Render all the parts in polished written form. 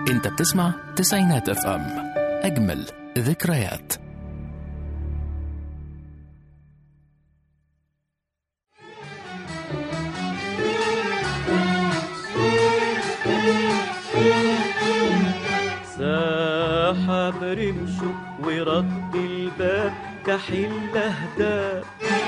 انت بتسمع تسعينات اف ام، اجمل ذكريات. ساحب رمشه ورد الباب كحيل اهداب،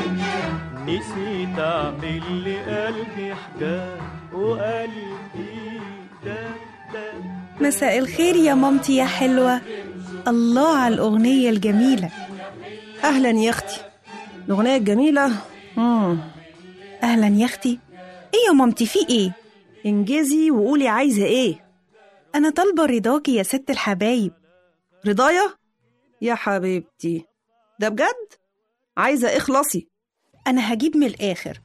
نسيت اعمل لقلبي حجاب وقلبي داب. مساء الخير يا مامتي يا حلوة. الله على الأغنية الجميلة. أهلا يا أختي. الأغنية الجميلة. أهلا يا أختي. إيه يا مامتي في إيه؟ انجزي وقولي عايزة إيه. أنا طالبة رضاكي يا ست الحبايب. رضايا؟ يا حبيبتي ده بجد؟ عايزة اخلصي. أنا هجيب من الآخر.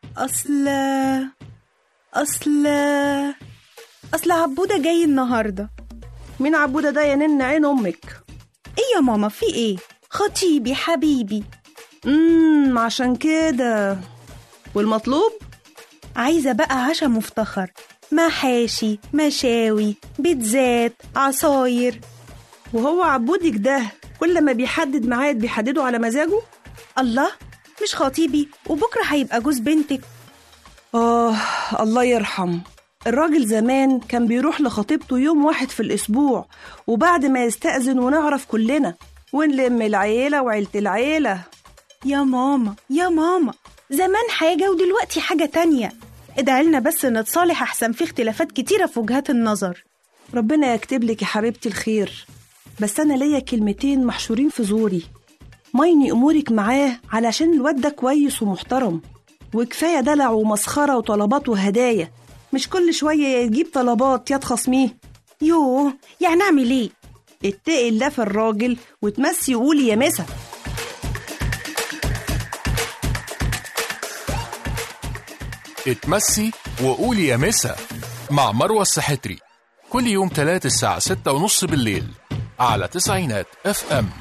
أصل عبودة جاي النهاردة. مين عبودة ده يا نن عين أمك؟ إيه يا ماما في إيه؟ خطيبي حبيبي. عشان كده. والمطلوب؟ عايزة بقى عشا مفتخر، محاشي مشاوي بيتزات عصاير. وهو عبودك ده كل ما بيحدد ميعاد بيحدده على مزاجه؟ الله، مش خطيبي وبكرة هيبقى جوز بنتك. الله يرحم. الراجل زمان كان بيروح لخطيبته يوم واحد في الأسبوع، وبعد ما يستأذن ونعرف كلنا ونلم العيلة وعيلة العيلة. يا ماما زمان حاجة ودلوقتي حاجة تانية. ادعيلنا بس نتصالح أحسن، في اختلافات كتيرة في وجهات النظر. ربنا يكتب لك يا حبيبتي الخير، بس أنا ليا كلمتين محشورين في زوري. مايني أمورك معاه علشان الواد ده كويس ومحترم، وكفاية دلع ومسخرة وطلبات وهدايا، مش كل شوية يجيب طلبات يا تخصميه. يوه، يعني أعمل إيه؟ اتقي الله في الراجل وتمسي وقولي يا مسا. اتمسي وقولي يا مسا مع مروة السحتري، كل يوم 3 الساعة 6:30 بالليل على تسعينات اف ام.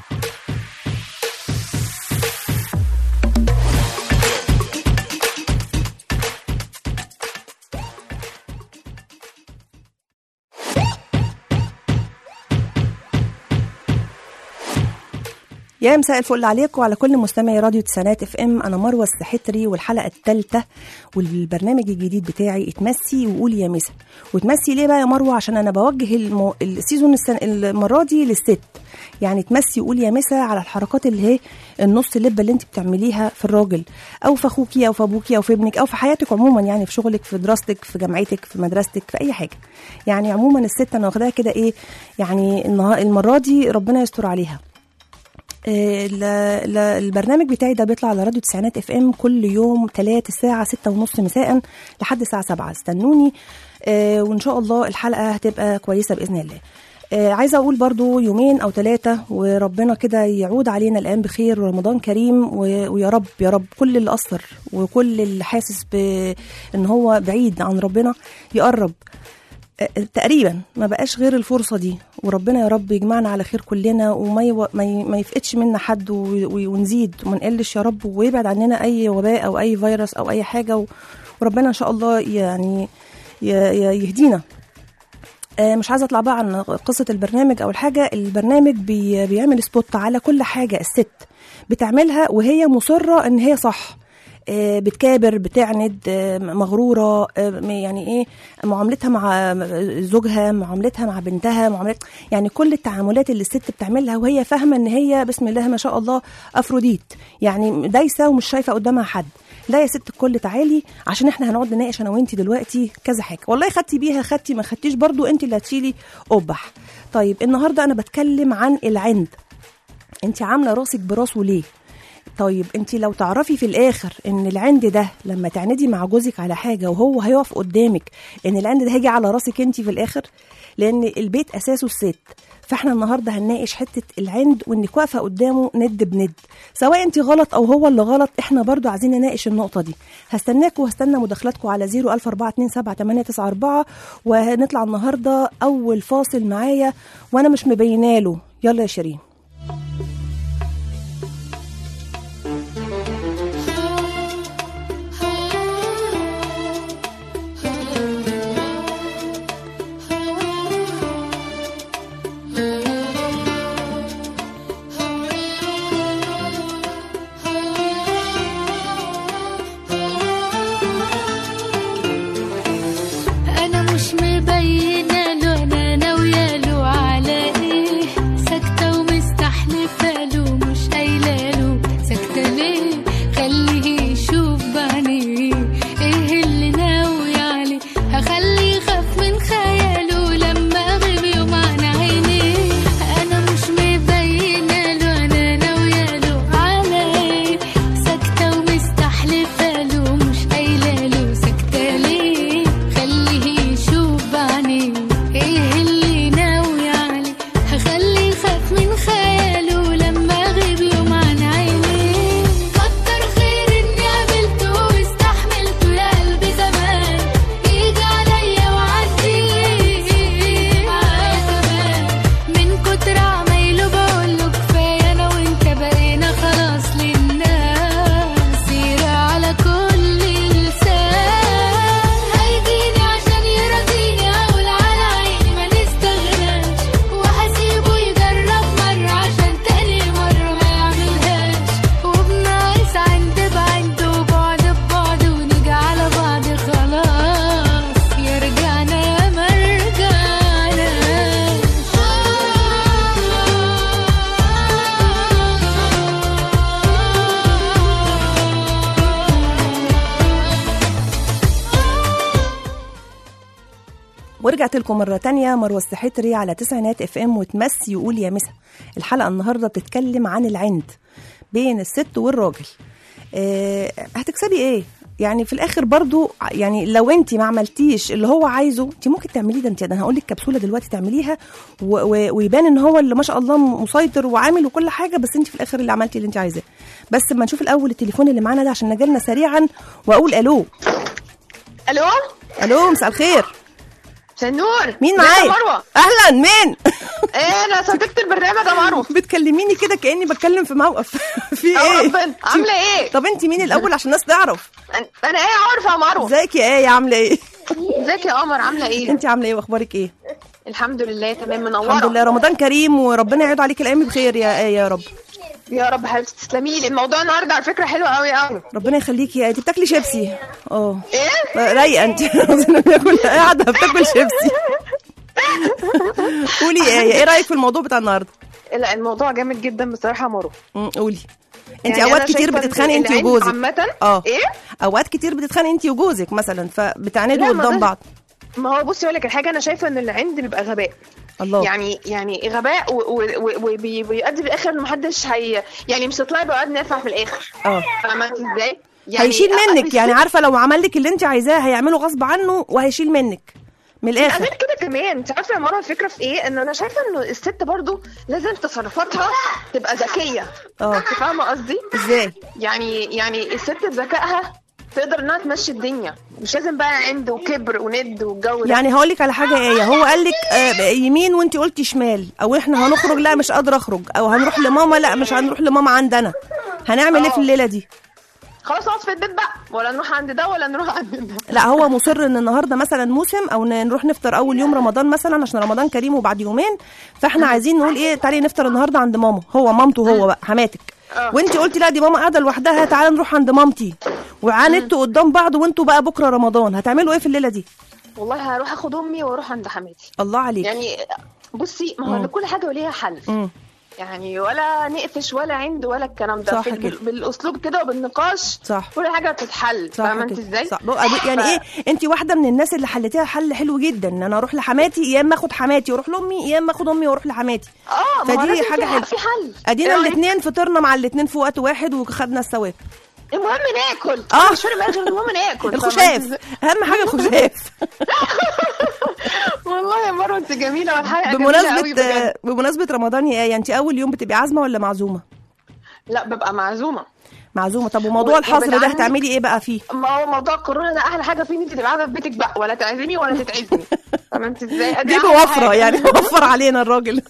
يا مساء الفل عليكم وعلى كل مستمعي راديو تسعينات اف ام. انا مروه السحتري، والحلقه الثالثه والبرنامج الجديد بتاعي اتمسي وقولي يا مسا. وتمسي ليه بقى يا مروه؟ عشان انا بوجه السيزون المره دي للست، يعني تمسي وقولي يا مسا على الحركات اللي هي النص لبه اللي انت بتعمليها في الراجل او في اخوكي او في ابوكي او في ابنك او في حياتك عموما، يعني في شغلك في دراستك في جامعتك في مدرستك في اي حاجه. يعني عموما الست انا واخداها كده ايه، يعني المره دي ربنا يستر عليها. البرنامج بتاعي ده بيطلع على راديو تسعينات اف ام كل يوم 3 الساعة 6:30 مساء لحد الساعة 7. استنوني وان شاء الله الحلقة هتبقى كويسة بإذن الله. عايزة أقول برضو 2 أو 3 وربنا كده يعود علينا الآن بخير ورمضان كريم، ويا رب يا رب كل اللي قصر وكل اللي حاسس بأن هو بعيد عن ربنا يقرب. تقريبا ما بقاش غير الفرصة دي، وربنا يا رب يجمعنا على خير كلنا وما يفقدش منا حد ونزيد وما نقلش يا رب، ويبعد عننا أي وباء أو أي فيروس أو أي حاجة، وربنا إن شاء الله يعني يهدينا. مش عايزة أطلع بقى عن قصة البرنامج أو الحاجة. البرنامج بيعمل سبوت على كل حاجة الست بتعملها وهي مصرة إن هي صح، بتكابر بتعند مغرورة، يعني ايه معاملتها مع زوجها، معاملتها مع بنتها، يعني كل التعاملات اللي الست بتعملها وهي فاهمة ان هي بسم الله ما شاء الله افروديت، يعني دايسة ومش شايفة قدامها حد. لا يا ست الكل تعالي، عشان احنا هنقعد نناقش انا وانتي دلوقتي كذا حاجة، والله خدتي بيها خدتي ما خدتيش برضو انتي اللي هتشيلي قبح. طيب النهاردة انا بتكلم عن العند. انتي عاملة راسك براسه ليه؟ طيب انتي لو تعرفي في الاخر ان العند ده لما تعندي مع جوزك على حاجة وهو هيقف قدامك ان العند ده هيجي على راسك انتي في الاخر، لان البيت اساسه الست. فاحنا النهاردة هنناقش حتة العند، وانك واقفة قدامه ند بند، سواء انتي غلط او هو اللي غلط، احنا برضو عايزين نناقش النقطة دي. هستناكم وهستنى مداخلاتكم على 004278994، وهنطلع النهاردة اول فاصل معايا وانا مش مبيناله. يلا يا شيرين. ورجعت لكم مرة تانية، مروة السحتري على تسعينات اف ام، وتمسي يقول يا مسا. الحلقة النهاردة بتتكلم عن العند بين الست والراجل. هتكسبي ايه؟ يعني في الاخر برضو، يعني لو انت ما عملتيش اللي هو عايزه، انت ممكن تعمليه. ده انت، انا هقول لك كبسوله دلوقتي تعمليها ويبان ان هو اللي ما شاء الله مسيطر وعامل وكل حاجه، بس انت في الاخر اللي عملتي اللي انت عايزاه. بس ما نشوف الاول التليفون اللي معانا ده عشان نجلنا سريعا واقول الو. الو الو، مساء الخير. مساء النور. مين معايا؟ مروه. اهلا، مين؟ ايه، انا صديقه البرنامج يا مروه. بتكلميني كده كاني بتكلم في موقف. في ايه؟ ربنا، عامله ايه؟ طب انت مين الاول عشان الناس تعرف؟ انا ايه عارفه يا مروه. ازيك يا ايه؟ عامله ايه؟ ازيك يا قمر؟ عامله ايه؟ انت عامله ايه واخبارك ايه؟ الحمد لله تمام، منوره. الحمد لله. رمضان كريم وربنا يعيد عليك الايام بخير يا ايه يا رب. يا رب حبيبتي، تسلمي لي. الموضوع النهارده على فكره حلو قوي قوي. ربنا يخليكي يا ايه. بتاكلي شيبسي؟ ايه رايقه انت. قاعده بتاكل شيبسي. قولي ايه رايك في الموضوع بتاع النهارده؟ لا، الموضوع جامد جدا بصراحه يا مروه. قولي. انت يعني اوقات كتير بتتخانقي انت وجوزك عامه. ايه، اوقات كتير بتتخانقي انت وجوزك مثلا، فبتعاندوا قدام بعض. ما هو بصي اقول لك الحاجه، انا شايفه ان العند بيبقى غباء. الله. يعني غباء وبيؤدي في الاخر ان محدش يعني مش هتطلعي بقى نافع في الاخر. فاهمه ازاي؟ يعني هيشيل منك، يعني عارفه لو عمل لك اللي انت عايزاه هيعمله غصب عنه وهيشيل منك من الاخر. غير كده كمان، انت عارفه يا مروه الفكره في ايه؟ ان انا شايفه انه الست برضو لازم تصرفاتها تبقى ذكيه. انت فاهمه قصدي ازاي؟ يعني الست بذكائها تقدر انها تمشي الدنيا، مش لازم بقى عند وكبر وند والجو ده. يعني هقول لك على حاجه ايه، هو قال لك يمين وانت قلتي شمال، او احنا هنخرج لا مش قادره اخرج، او هنروح لماما لا مش هنروح لماما عندنا، هنعمل ايه في الليله دي؟ خلاص اقعد في البيت بقى، ولا نروح عند ده ولا نروح عند ده. لا، هو مصر ان النهارده مثلا موسم، او نروح نفطر اول يوم رمضان مثلا عشان رمضان كريم وبعد يومين، فاحنا عايزين نقول ايه، تعالي نفطر النهارده عند ماما، هو مامته هو بقى حماتك، وانت قلتي لا دي ماما قاعده لوحدها، تعالى نروح عند مامتي، وعاندتوا قدام بعض، وانتوا بقى بكره رمضان هتعملوا ايه في الليله دي؟ والله هروح اخد امي واروح عند حماتي. الله عليك. يعني بصي، ما هو كل حاجه وليها حل. يعني ولا نقفش ولا عند ولا الكلام ده، بالاسلوب كده وبالنقاش. صح. كل حاجه بتتحل. فاهمه انت ازاي؟ يعني ايه، انت واحده من الناس اللي حلتيها حل حلو جدا، ان انا اروح لحماتي يا اما اخد حماتي واروح لامي، يا اما اخد امي واروح لحماتي. فدي حاجه حلوه. في حل. ادينا الاثنين فطرنا مع الاثنين في وقت واحد وخدنا الثواب. المهم ناكل. مش فارق بقى، المهم ناكل. الخشاف اهم حاجه، الخشاف. والله يا مروه انت جميله، والحلقه جميله قوي بجد. بمناسبه رمضان يا ايه، انت اول يوم بتبقي عازمه ولا معزومه؟ لا، ببقى معزومه. طب وموضوع الحظر ده هتعملي ايه بقى فيه؟ ما هو موضوع الكورونا ده احلى حاجه فيه ان انت تبقى قاعده في بيتك بقى، ولا تعزمي ولا تتعزمي. فاهمه انت ازاي؟ دي بوفره، يعني بوفر علينا الراجل.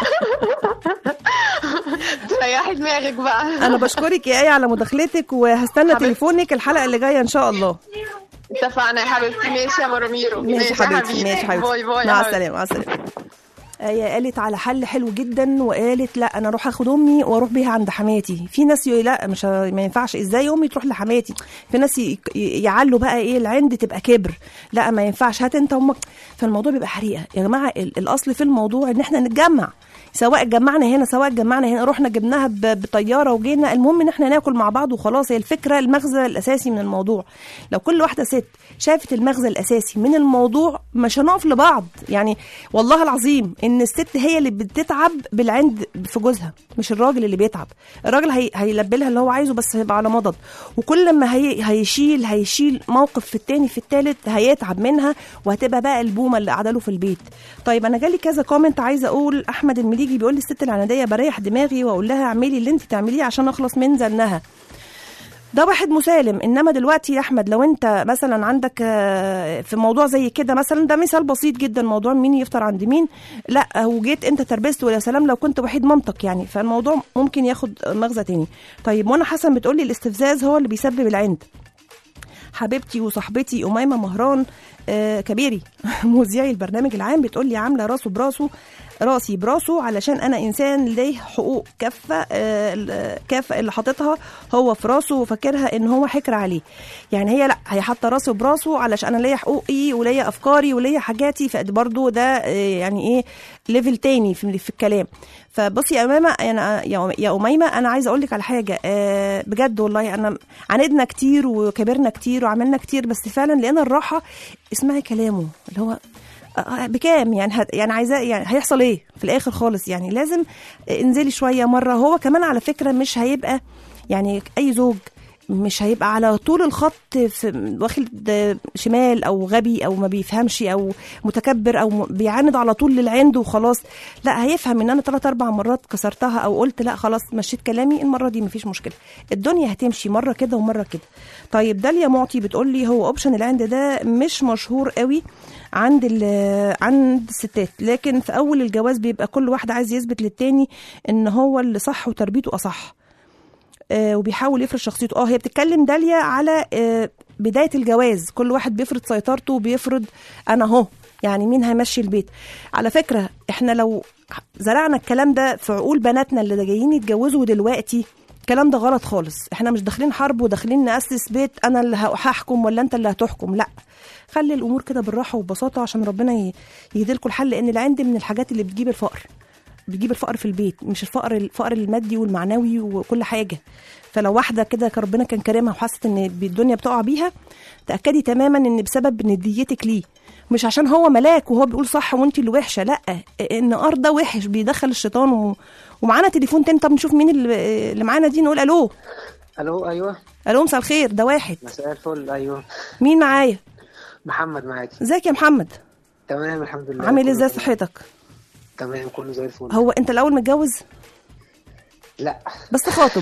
تريحي دماغك بقى. انا بشكرك يا ايه على مداخلتك، وهستنى تليفونك الحلقه اللي جايه ان شاء الله. اتفقنا يا حبيبتي. ماشي يا مرميرو. ماشي حبيبتي. باي باي. مع السلامه. مع السلامه. هي قالت على حل حلو جدا، وقالت لا انا اروح اخد امي واروح بيها عند حماتي. في ناس لا مش ما ينفعش، ازاي امي تروح لحماتي؟ في ناس يعلوا بقى ايه العند تبقى كبر، لا ما ينفعش، هات انت امك. فالموضوع بيبقى حريقه يا جماعه. الاصل في الموضوع ان احنا نتجمع، سواء جمعنا هنا سواء جمعنا هنا، رحنا جبناها بطياره وجينا، المهم ان احنا ناكل مع بعض وخلاص. هي الفكره المغزى الاساسي من الموضوع. لو كل واحده ست شافت المغزى الاساسي من الموضوع مش هنقف لبعض. يعني والله العظيم ان الست هي اللي بتتعب بالعند في جوزها، مش الراجل اللي بيتعب. الراجل هيلبي لها اللي هو عايزه، بس هيبقى على مضض، وكل ما هيشيل موقف في التاني في التالت هيتعب منها، وهتبقى بقى البومه اللي قاعده له في البيت. طيب انا جالي كذا كومنت عايزه اقول. احمد المليجي بيقول لي الست العناديه بريح دماغي واقول لها اعملي اللي انت تعمليه عشان اخلص من زنها. ده واحد مسالم. انما دلوقتي يا احمد لو انت مثلا عندك في موضوع زي كده مثلا، ده مثال بسيط جدا، موضوع مين يفطر عند مين، لا وجيت انت تربست، ويا سلام لو كنت وحيد مامتك، يعني فالموضوع ممكن ياخد مغزى تاني. طيب منى حسن بتقولي الاستفزاز هو اللي بيسبب العند. حبيبتي وصاحبتي أميمة مهران كبيري مذيعي البرنامج العام بتقولي عامله راسه براسه راسي براسه علشان انا انسان ليه حقوق كافه اللي حاططها هو في راسه وفاكرها ان هو حكر عليه. يعني هي لا، هي حاطه راسه براسه علشان انا ليا حقوقي وليا افكاري وليا حاجاتي، فبرضه ده يعني ايه ليفل تاني في الكلام. فبصي يا أميمة، يا أميمة أنا عايزة أقول لك على حاجة بجد والله. أنا عاندنا كتير وكبرنا كتير وعملنا كتير، بس فعلا لقينا الراحة اسمعي كلامه، اللي هو بكام يعني يعني عايزاه يعني هيحصل ايه في الاخر خالص؟ يعني لازم انزلي شويه مره. هو كمان على فكره مش هيبقى يعني اي زوج مش هيبقى على طول الخط واخد شمال او غبي او ما بيفهمش او متكبر او بيعاند على طول للعند وخلاص. لا، هيفهم ان انا 3-4 مرات كسرتها او قلت لا خلاص مشيت كلامي، المره دي مفيش مشكله، الدنيا هتمشي مره كده ومره كده. طيب داليا معطي بتقول لي هو اوبشن العند ده مش مشهور قوي عند الستات، لكن في اول الجواز بيبقى كل واحد عايز يثبت للتاني ان هو اللي صح وتربيته اصح، وبيحاول يفرض شخصيته. هي بتتكلم داليا على بداية الجواز، كل واحد بيفرض سيطرته وبيفرض انا اهو يعني مين هيمشي البيت. على فكرة احنا لو زرعنا الكلام ده في عقول بناتنا اللي جايين يتجوزوا دلوقتي، الكلام ده غلط خالص. احنا مش داخلين حرب وداخلين نأسس بيت انا اللي هحكم ولا انت اللي هتحكم، لا، خلي الامور كده بالراحة وببساطة عشان ربنا يهديلكوا الحل. لان العند من الحاجات اللي بتجيب الفقر في البيت، مش الفقر المادي والمعنوي وكل حاجة. فلو واحدة كده ربنا كان كريمها وحست ان الدنيا بتقع بيها، تأكدي تماما ان بسبب نديتك ليه، مش عشان هو ملاك وهو بيقول صح وانت اللي وحشة، لا، ان ده وحش بيدخل الشيطان. ومعانا تليفون تاني، طب نشوف مين اللي معانا دي. نقول الو. ايوه. الو، مساء الخير، ده واحد. مساء الفل. ايوه، مين معايا؟ محمد معاكي. ازيك يا محمد؟ تمام الحمد لله. عامل ازاي صحتك؟ تمام كله زي الفل. هو انت الاول متجوز؟ لا بس خاطب؟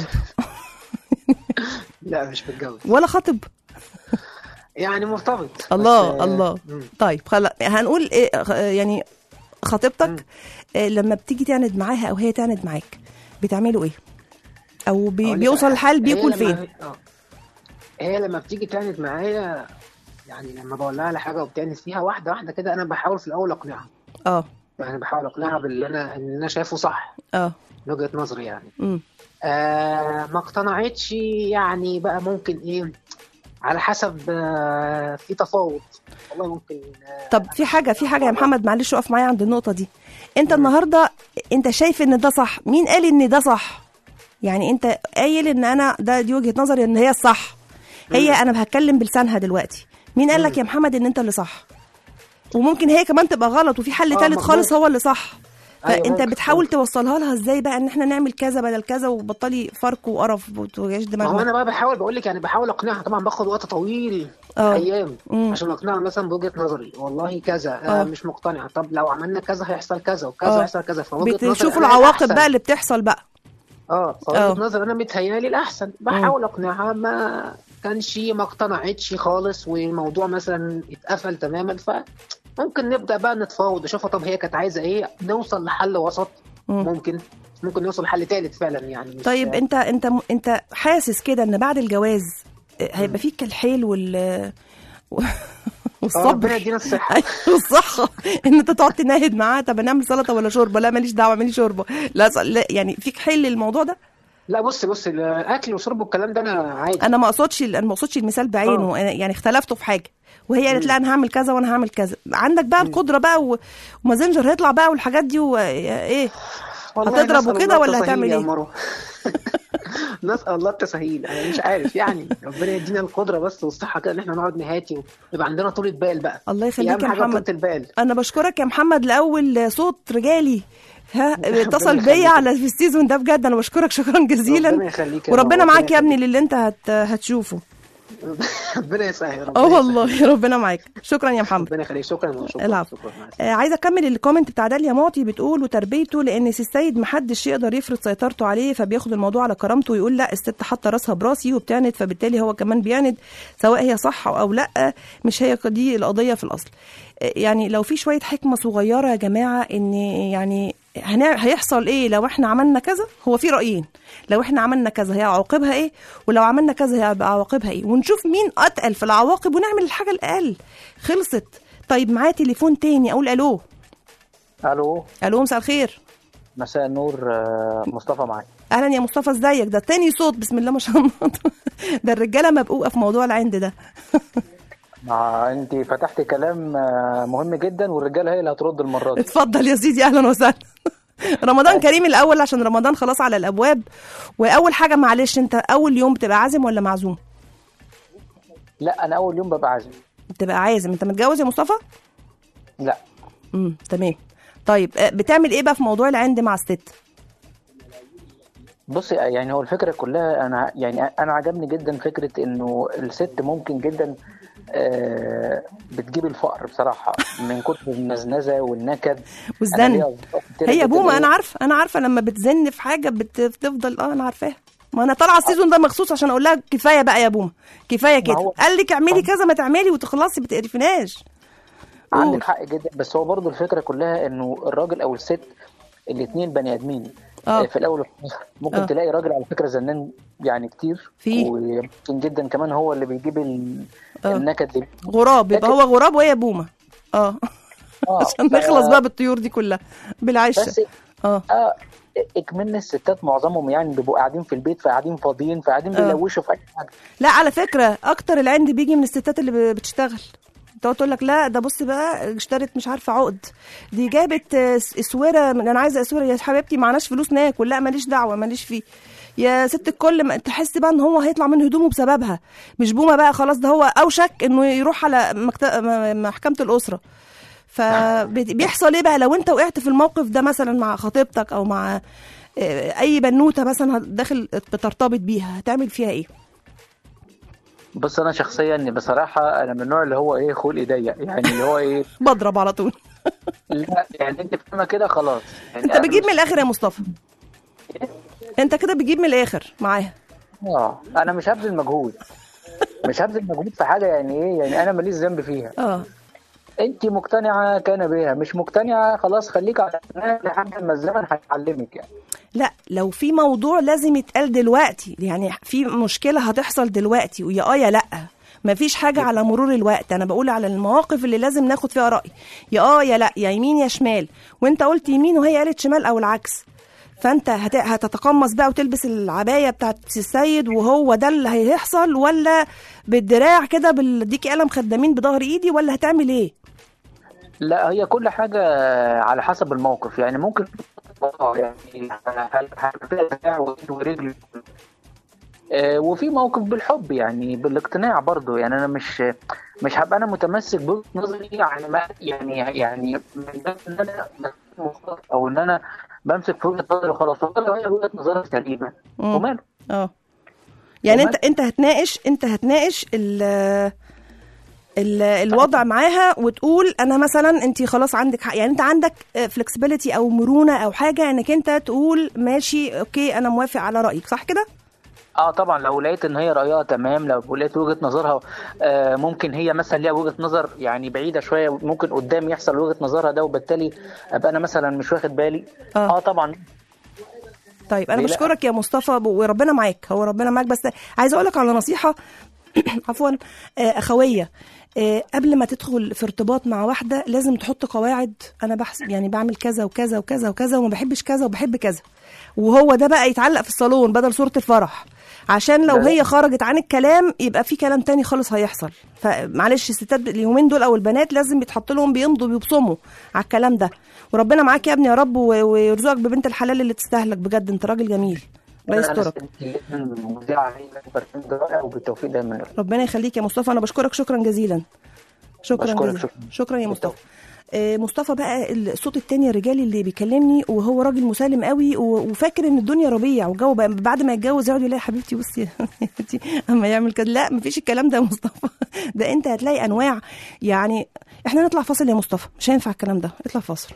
لا مش متجوز ولا خاطب يعني مرتبط. الله. طيب خلاص هنقول إيه يعني خطيبتك لما بتيجي تعند معاها او هي تعند معاك بتعملوا ايه؟ او بيوصل الحال بيكون فين؟ هي لما بتيجي تعند معايا، يعني لما بقول لها على حاجه وبتعند فيها واحده واحده كده، انا بحاول في الاول اقنعها. يعني بحاول اقنعها باللي انا شايفه صح. من وجهه نظري يعني. ما اقتنعتش يعني بقى ممكن ايه على حسب في تفاوض والله ممكن. طب في حاجه يا محمد، معلش اقف معايا عند النقطه دي. انت النهارده انت شايف ان ده صح، مين قال ان ده صح؟ يعني انت قايل ان انا دي وجهه نظري ان هي الصح، هي انا هتكلم بلسانها دلوقتي، مين قال لك يا محمد ان انت اللي صح؟ وممكن هي كمان تبقى غلط وفي حل ثالث خالص هو اللي صح. فانت بتحاول توصلها لها ازاي بقى ان احنا نعمل كذا بدل كذا وبطلي فرق وقرف وتوجعش دماغك؟ ما انا بقى بقول لك يعني بحاول اقنعها، طبعا باخد وقت طويل ايام عشان اقنعها مثلا بوجهه نظري والله كذا. مش مقتنعه، طب لو عملنا كذا هيحصل كذا وكذا هيحصل كذا، فوجهه نظري بتشوفوا العواقب بقى اللي بتحصل بقى. فوجهه نظري انا متهيالي الاحسن، بحاول اقنعها. ما كانش ما اقتنعتش خالص والموضوع مثلا اتقفل تماما، ممكن نبدا بقى نتفاوض نشوفها طب هي كانت عايزه ايه، نوصل لحل وسط. ممكن نوصل لحل ثالث فعلا يعني. طيب انت حاسس كده ان بعد الجواز هيبقى فيك الحيل والصبر ربنا يدينا الصحه والصحه ان انت تقعد تناهد معاه، طب نعمل سلطه ولا شوربه؟ لا ماليش دعوه، اعملي شوربه. لا يعني فيك حل الموضوع ده؟ لا بص الاكل وشرب والكلام ده انا عادي. انا ما اقصدش المثال بعينه. يعني اختلفتوا في حاجه وهي قالت لا انا هعمل كذا وانا هعمل كذا، عندك بقى القدره بقى ومازنجر هيطلع بقى والحاجات دي وايه هتضرب وكده ولا هتعمل ايه؟ نسأل الله التسهيل. انا مش عارف يعني ربنا يدينا القدره بس والصحه كده ان احنا نقعد نهاتي ويبقى عندنا طولة بال بقى. الله يخليك يا محمد. انا بشكرك يا محمد لاول صوت رجالي اتصل بيا على في السيزون ده، بجد انا بشكرك شكرا جزيلا. ربنا يخليك وربنا معاك يا ابني للي انت هتشوفه. ربنا يسهل. والله ربنا معاك. شكرا يا محمد. ربنا يخليك. شكرا. العفو. عايزه اكمل الكومنت بتاع داليا معطي، بتقول وتربيته لان السيد محدش يقدر يفرض سيطرته عليه، فبياخد الموضوع على كرامته ويقول لا الست حاطه راسها براسي وبتعند، فبالتالي هو كمان بيعند سواء هي صح او لا، مش هي دي القضيه في الاصل. يعني لو في شويه حكمه صغيره يا جماعه، ان يعني هيحصل ايه لو احنا عملنا كذا. هو في رأيين، لو احنا عملنا كذا هي عواقبها ايه، ولو عملنا كذا هيبقى عواقبها ايه، ونشوف مين اتقل في العواقب ونعمل الحاجة الاقل. خلصت. طيب معايا تليفون تاني، اقول الو. مساء الخير. مساء النور. مصطفى معاك. اهلا يا مصطفى، ازيك؟ ده تاني صوت، بسم الله ما شاء الله. ده الرجالة مبقوقة في موضوع العند ده. انت فتحتي كلام مهم جدا والرجاله هي اللي هترد المره دي. اتفضل يا سيدي، اهلا وسهلا. رمضان كريم الاول، عشان رمضان خلاص على الابواب. واول حاجه معلش، انت اول يوم بتبقى عازم ولا معزوم؟ لا انا اول يوم ببقى عازم. بتبقى عازم. انت متجوز يا مصطفى؟ لا. تمام. طيب بتعمل ايه بقى في موضوع العند مع الست؟ بصي يعني هو الفكره كلها، انا عجبني جدا فكره انه الست ممكن جدا بتجيب الفقر بصراحه من كتر النزنزه والنكد والزن. هي بومه، انا عارفه لما بتزن في حاجه بتفضل انا عارفاها. ما انا طالعه السيزون ده مخصوص عشان اقول لها كفايه بقى يا بومه، كفايه كده. قال لك اعملي كذا ما تعملي وتخلصي، ما تقرفناش. عندك حق جدا، بس هو برضو الفكره كلها انه الراجل او الست الاثنين بني ادمين في الاول والاخر. ممكن تلاقي راجل على فكره زنان يعني كتير، ويمكن جدا كمان هو اللي بيجيب النكد غراب، يبقى هو غراب وهي بومه. عشان نخلص بقى بالطيور دي كلها بالعشه. اكمن الستات معظمهم يعني بيبقوا قاعدين في البيت، فقاعدين فاضيين، فقاعدين بيلوشوا في اي حاجه. لا على فكره اكتر العند بيجي من الستات اللي بتشتغل. تقول لك لا ده بصي بقى اشترت مش عارفه عقد، دي جابت اسوره، انا عايزه اسوره يا حبيبتي، معناش فلوس ناكل. لا ماليش دعوه، ماليش فيه يا ست الكل. تحس بقى ان هو هيطلع من هدومه بسببها. مش بومه بقى خلاص، ده هو اوشك انه يروح على محكمه الاسره. فبيحصل ايه بقى لو انت وقعت في الموقف ده مثلا مع خطيبتك او مع اي بنوته مثلا داخل بترتبط بيها، هتعمل فيها ايه؟ بص انا شخصيا بصراحه انا من النوع اللي هو ايه خلقي ضيق، يعني اللي هو ايه بضرب على طول. لا يعني انت فاهمه كده خلاص. يعني انت بتجيب من الاخر يا مصطفى، انت كده بتجيب من الاخر معاها. انا مش هبذل مجهود، مش هبذل مجهود في حاجه يعني ايه، يعني انا ماليش ذنب فيها. انت مقتنعه كان بيها، مش مقتنعه خلاص خليك على لحد ما الزمن هيعلمك يعني. لا لو في موضوع لازم يتقال دلوقتي، يعني في مشكله هتحصل دلوقتي ويا يا لا، ما فيش حاجه على مرور الوقت. انا بقول على المواقف اللي لازم ناخد فيها راي، يا يا لا، يا يمين يا شمال، وانت قلت يمين وهي قالت شمال او العكس. فانت هتتقمص بقى وتلبس العبايه بتاعت السيد وهو ده اللي هيحصل، ولا بالدراع كده بالديكي قلم خدامين بظهر ايدي، ولا هتعمل ايه؟ لا هي كل حاجه على حسب الموقف، يعني ممكن يعني فيها ورجل، وفي موقف بالحب يعني بالاقتناع برضو. يعني انا مش هبقى انا متمسك بوجهة نظري يعني من باب ان انا او ان انا بمسك في وجهة نظري وخلاص، ولا هي وجهة نظري سليمه وماله. يعني انت هتناقش الوضع معاها وتقول انا مثلا انت خلاص عندك حق، يعني انت عندك فلكسبيليتي او مرونه او حاجه انك انت تقول ماشي اوكي انا موافق على رايك، صح كده؟ طبعا لو لقيت ان هي رايها تمام، لو لقيت وجهه نظرها ممكن هي مثلا ليها وجهه نظر يعني بعيده شويه، ممكن قدام يحصل وجهه نظرها ده وبالتالي ابقى انا مثلا مش واخد بالي. طبعا. طيب انا بشكرك يا مصطفى وربنا معاك، هو ربنا معاك. بس عايزه اقول لك على نصيحه عفوا اخويه، قبل ما تدخل في ارتباط مع واحده لازم تحط قواعد. انا بحسب يعني بعمل كذا وكذا وكذا وكذا وما بحبش كذا وبحب كذا، وهو ده بقى يتعلق في الصالون بدل صورة الفرح، عشان لو هي خرجت عن الكلام يبقى في كلام تاني خالص هيحصل. فمعلش الستات اليومين دول او البنات لازم يتحط لهم بيمضوا بيبصموا على الكلام ده. وربنا معاك يا ابني يا رب، ويرزقك ببنت الحلال اللي تستاهلك بجد، انت راجل جميل الله يسترك. ربنا يخليك يا مصطفى، انا بشكرك شكرا جزيلا. شكرا يا مصطفى. مصطفى بقى الصوت التاني الرجالي اللي بيكلمني وهو راجل مسالم قوي وفاكر ان الدنيا ربيع، وجو بعد ما يتجوز يقعد يقول لي يا حبيبتي بصي اما يعمل كده. لا مفيش الكلام ده يا مصطفى. ده انت هتلاقي انواع. يعني احنا نطلع فاصل يا مصطفى، مش هينفع الكلام ده، اطلع فاصل.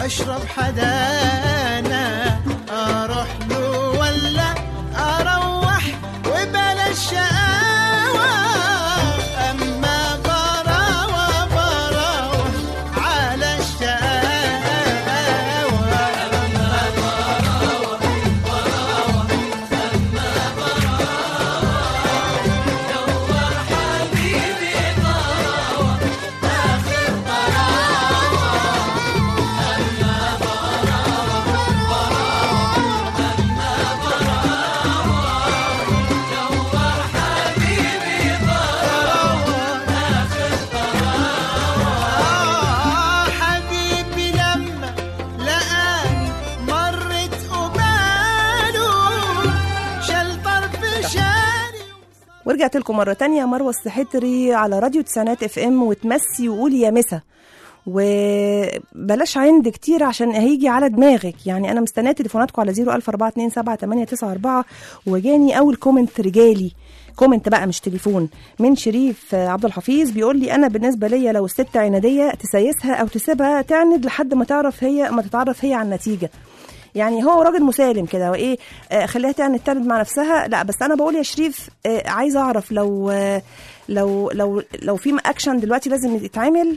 أشرب حدانا أروح له ولا أروح وبلا شقاوة أما براوة براوة على الشقاوة أما براوة براوة أما براوة دور حبيبي براوة آخر براوة أما براوة براوة أما براوة دور حبيبي براوة آخر براوة حبيبي لما لقاني مرت قباله شال طرف شاري. ورجعت لكم مرة تانية، مروة السحتري على راديو تسعينات اف ام، وتمسي وقولي يا مسا، وبلاش عند كتير عشان هيجي على دماغك. يعني انا مستنيه تليفوناتكم على 004278894، وجاني اول كومنت رجالي، كومنت بقى مش تليفون، من شريف عبد الحفيظ بيقول لي انا بالنسبه ليا لو الست عناديه تسيسها او تسيبها تعند لحد ما تتعرف هي على النتيجه. يعني هو راجل مسالم كده، وايه خليها تعند مع نفسها. لا بس انا بقول يا شريف عايزه اعرف لو في اكشن دلوقتي لازم يتعمل،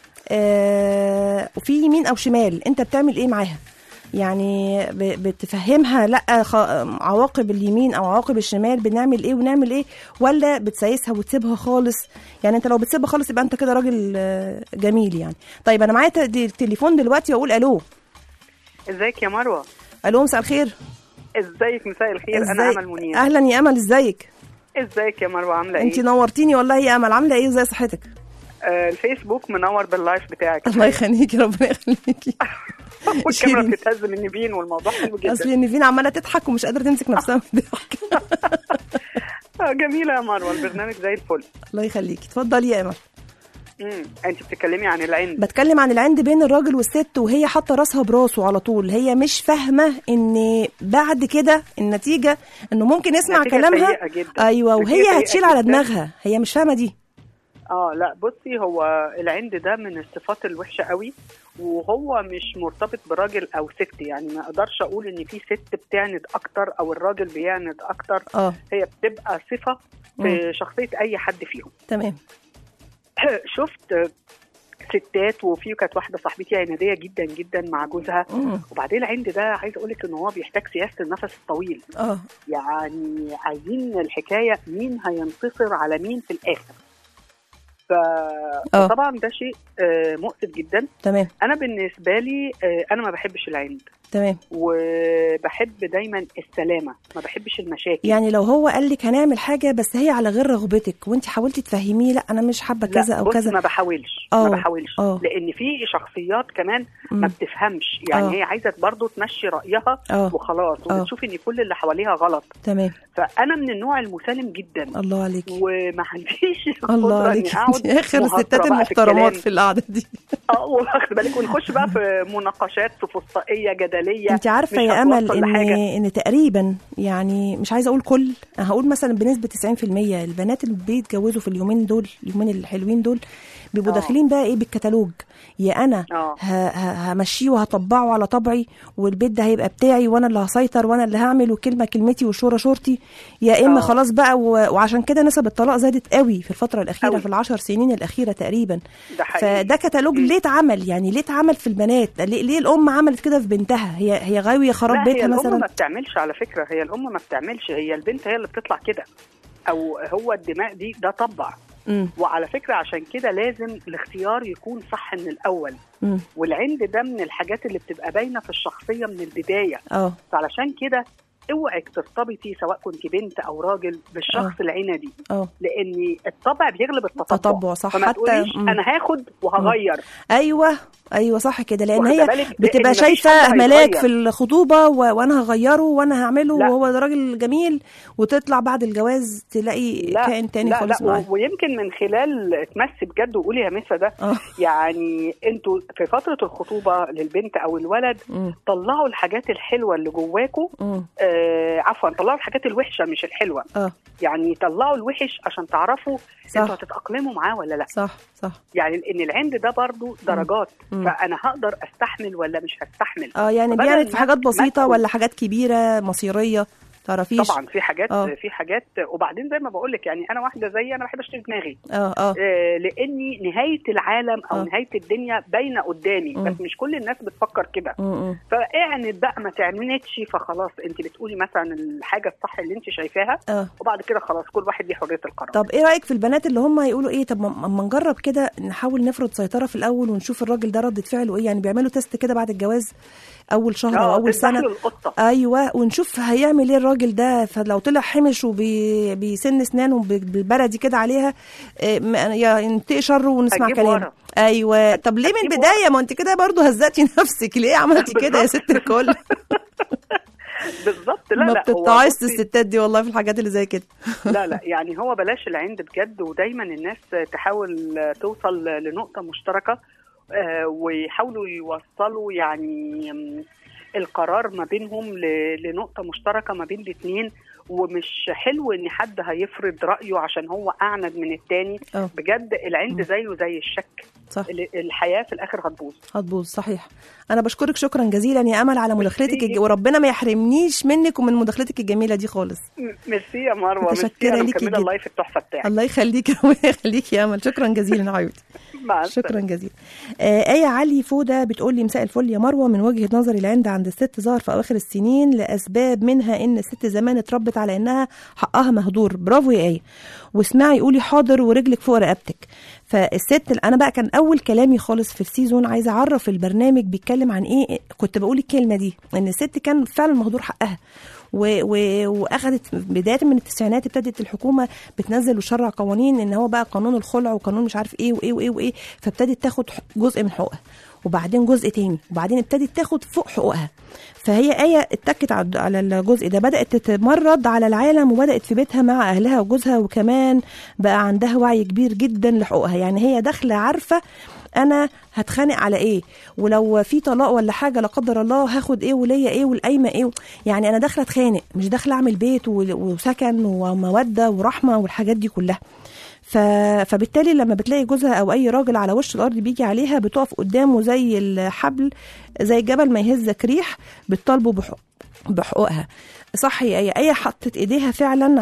وفي يمين او شمال، انت بتعمل ايه معاها؟ يعني بتفهمها لا عواقب اليمين او عواقب الشمال، بنعمل ايه ونعمل ايه، ولا بتسيسها وتسيبها خالص؟ يعني انت لو بتسيبها خالص يبقى انت كده راجل جميل يعني. طيب انا معايا التليفون دلوقتي واقول الو. ازيك يا مروه؟ الو مساء الخير. ازيك؟ مساء الخير. انا امل منير. اهلا يا امل، ازيك؟ ازيك يا مروه؟ عامله ايه؟ انت نورتيني والله يا امل. عامله ايه وزي صحتك؟ الفيسبوك منور باللايف بتاعك. الله يخليكي، ربنا يخليكي. والكاميرا بتتهز من نيفين والموضوع حلو جدا. اصل نيفين عماله تضحك ومش قادره تمسك نفسها من الضحك. جميله يا مروه، البرنامج زي الفل. الله يخليكي، اتفضلي يا امل. انت بتتكلمي عن العند. بتكلم عن العند بين الراجل والست، وهي حاطه راسها براسه على طول، هي مش فاهمه ان بعد كده النتيجه انه ممكن يسمع كلامها. ايوه، وهي هتشيل على دماغها، هي مش فاهمه دي. لا بصي، هو العند ده من الصفات الوحشه قوي، وهو مش مرتبط براجل او ست. يعني ما اقدرش اقول ان في ست بتعند اكتر او الراجل بيعند اكتر. هي بتبقى صفه في شخصيه اي حد فيهم. تمام. شفت ستات، وفي كانت واحده صاحبتي عناديه جدا جدا مع جوزها. وبعدين العند ده عايزه اقول لك ان هو بيحتاج سياسه النفس الطويل. يعني عايزين الحكايه مين هينتصر على مين في الاخر. فطبعا ده شيء مؤسف جدا. تمام. انا بالنسبه لي انا ما بحبش العند. تمام. وبحب دايما السلامه، ما بحبش المشاكل. يعني لو هو قال لك هنعمل حاجه بس هي على غير رغبتك، وانت حاولتي تفهميه لا انا مش حابه كذا او كذا. ما بحاولش لان في شخصيات كمان ما بتفهمش. يعني هي عايزه برضو تمشي رايها وخلاص، وبتشوف ان كل اللي حواليها غلط. تمام. فانا من النوع المسالم جدا. الله عليكي. وما عنديش الله عليكي اخر الستات المحترمات في القعده دي. واخد بالك، ونخش بقى في مناقشات سفسطائيه جدليه. انت عارفه يا امل ان تقريبا، يعني مش عايزه اقول كل، هقول مثلا بنسبه 90% البنات اللي بيتجوزوا في اليومين الحلوين دول بيبقوا داخلين بقى ايه بالكتالوج. يا انا همشيه وهطبعه على طبعي، والبيت ده هيبقى بتاعي، وانا اللي هسيطر، وانا اللي هعمل، وكلمه كلمتي والشوره شورتي. يا اما خلاص بقى وعشان كده نسب الطلاق زادت قوي في الفتره الاخيره، في ال10 سنين الاخيره تقريبا. فده كتالوج ليه اتعمل؟ يعني ليه اتعمل في البنات؟ ليه الام عملت كده في بنتها؟ هي غاويه خراب بيتها مثلا. الام ما بتعملش على فكره، هي الام ما بتعملش، هي البنت هي اللي بتطلع كده، او هو الدماء دي ده طبع. وعلى فكرة عشان كده لازم الاختيار يكون صح من الأول. والعند ده من الحاجات اللي بتبقى باينة في الشخصية من البداية. فعلشان كده اوعك ترتبطي سواء كنت بنت او راجل بالشخص العنادي، لان الطبع بيغلب التطبع. صح. فما تقوليش انا هاخد وهغير. ايوه صح كده، لان هي بتبقى شايفه ملاك في الخطوبه وانا هغيره وانا هعمله وهو ده راجل جميل، وتطلع بعد الجواز تلاقي كائن تاني خالص معاه. ويمكن من خلال تمسي بجد وقولي يا مسا ده يعني انتوا في فتره الخطوبه للبنت او الولد طلعوا الحاجات الحلوه اللي جواكوا، عفوا طلعوا الحاجات الوحشه مش الحلوه. يعني طلعوا الوحش عشان تعرفوا انتوا هتتاقلموا معاه ولا لا. صح. يعني ان العند ده برضو درجات. فانا هقدر استحمل ولا مش هستحمل. يعني بيعند في حاجات بسيطه ولا حاجات كبيره مصيريه تعرفيش؟ طبعا في حاجات في حاجات. وبعدين زي ما بقول لك يعني انا واحده زي انا بحب اشتري دماغي لاني نهايه العالم او نهايه الدنيا باينه قدامي، بس مش كل الناس بتفكر كده. فاعند بقى ما تعملتش، فخلاص انت بتقولي مثلا الحاجه الصح اللي انت شايفاها وبعد كده خلاص كل واحد ليه حريه القرار. طب ايه رايك في البنات اللي هم يقولوا ايه طب ما نجرب كده نحاول نفرض سيطره في الاول ونشوف الراجل ده ردة فعله ايه؟ يعني بيعملوا تيست كده بعد الجواز اول شهر او اول سنه. ايوه، ونشوف هيعمل ايه الراجل ده. فلو طلع حمش وبيسن اسنانه بالبلدي كده عليها ينتقي شره ونسمع كلام. ايوه، طب ليه من البدايه؟ ما انت كده برضو هزقتي نفسك، ليه عملتي كده يا ست الكل؟ بالظبط. ما بتطلعيش الستات دي والله في الحاجات اللي زي كده. لا يعني هو بلاش العند بجد، ودايما الناس تحاول توصل لنقطه مشتركه ويحاولوا يوصلوا يعني القرار ما بينهم لنقطة مشتركة ما بين الاثنين. ومش حلو ان حد هيفرض رأيه عشان هو اعند من التاني. بجد العند زيه زي الشك. صح. الحياة في الاخر هتبوظ. صحيح. انا بشكرك شكرا جزيلا يا امل على مداخلتك وربنا ما يحرمنيش منك ومن مداخلتك الجميلة دي خالص. ميرسي يا مروة، متشكرة ليكي جدا. الله في التحفة بتاعك. الله يخليكي ويخليكي يا امل، شكرا جزيلا يا حبيبتي. شكرا جزيلا. آية علي فودة بتقول لي مساء الفل يا مروة، من وجهة نظري العند عند الست ظهر في اواخر السنين لاسباب، منها ان الست زمان اتربت على انها حقها مهدور. برافو يا آية، واسمعي قولي حاضر ورجلك فوق رقبتك. فالست انا بقى كان اول كلامي خالص في السيزون عايزه اعرف البرنامج بيتكلم عن ايه، كنت بقول الكلمه دي ان الست كان فعلا مهدور حقها. واخذت بدايه من التسعينات ابتدت الحكومه بتنزل وتشرع قوانين ان هو بقى قانون الخلع وقانون مش عارف ايه وايه وايه وايه، فابتدت تاخد جزء من حقوقها وبعدين جزء تاني وبعدين ابتدت تاخد فوق حقوقها. فهي آية اتكت على الجزء ده، بدأت تتمرد على العالم وبدأت في بيتها مع أهلها وجوزها، وكمان بقى عندها وعي كبير جدا لحقوقها. يعني هي داخلة عارفة أنا هتخانق على إيه، ولو في طلاق ولا حاجة لا قدر الله هاخد إيه وليا إيه والقايمة إيه. يعني أنا داخلة أتخانق، مش داخلة أعمل بيت وسكن ومودة ورحمة والحاجات دي كلها. فبالتالي لما بتلاقي جوزها او اي راجل على وش الارض بيجي عليها بتقف قدامه زي الحبل، زي الجبل ما يهزك ريح، بتطالبه بحقوقها. صح يا اي حطت ايديها فعلا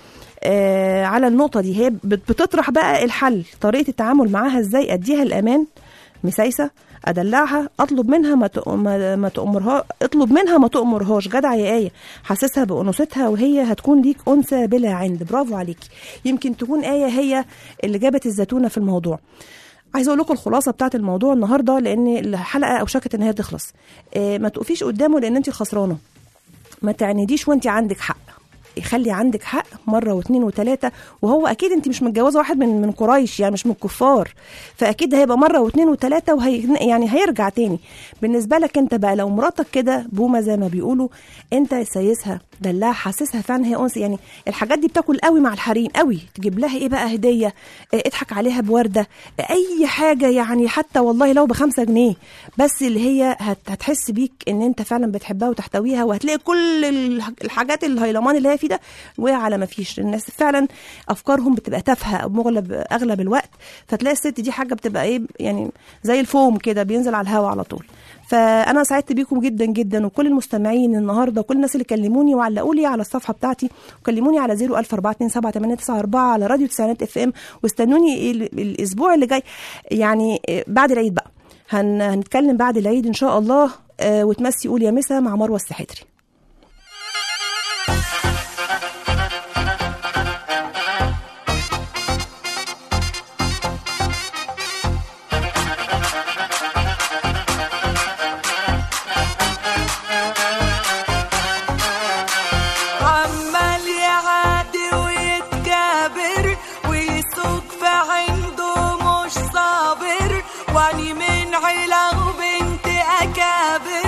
على النقطه دي. هي بتطرح بقى الحل، طريقه التعامل معاها ازاي، اديها الامان مسايسه، ادلعها، اطلب منها ما تأمرها، اطلب منها ما تأمرهاش. جدع يا آية، حسسها بأنوثتها وهي هتكون ليك أنثى بلا عند. برافو عليكي. يمكن تكون آية هي اللي جابت الزتونة في الموضوع. عايزه اقول لكم الخلاصه بتاعه الموضوع النهارده، لان الحلقه اوشكت ان هي تخلص. ما تقفيش قدامه لان انت الخسرانه، ما تعنديش وانت عندك حق، يخلي عندك حق مرة واثنين وثلاثة. وهو أكيد أنت مش متجوزة واحد من قريش، يعني مش من الكفار، فأكيد هيبقى مرة واثنين وثلاثة يعني هيرجع تاني. بالنسبة لك أنت بقى لو مراتك كده بومة زي ما بيقولوا، أنت سيسها دلها حاسسها فعلا هي أنثى. يعني الحاجات دي بتاكل قوي مع الحريم قوي، تجيب لها إيه بقى هدية، اضحك عليها بوردة، أي حاجة يعني، حتى والله لو ب5 جنيه بس، اللي هي هتحس بيك إن أنت فعلا بتحبها وتحتويها. وهتلاقي كل الحاجات الهيلمان اللي هي فيه ده وقع على ما فيش. الناس فعلا افكارهم بتبقى تافهه اغلب الوقت، فتلاقي الست دي حاجه بتبقى ايه يعني زي الفوم كده بينزل على الهواء على طول. فانا سعدت بيكم جدا جدا، وكل المستمعين النهارده وكل الناس اللي كلموني وعلقوا لي على الصفحه بتاعتي، وكلموني على 014278894 على راديو تسعينات FM. واستنوني الاسبوع اللي جاي يعني بعد العيد بقى هنتكلم بعد العيد ان شاء الله. وتمسي قول يا مسا مع مروة السحتري. واني من عيلة وبنت أكابر،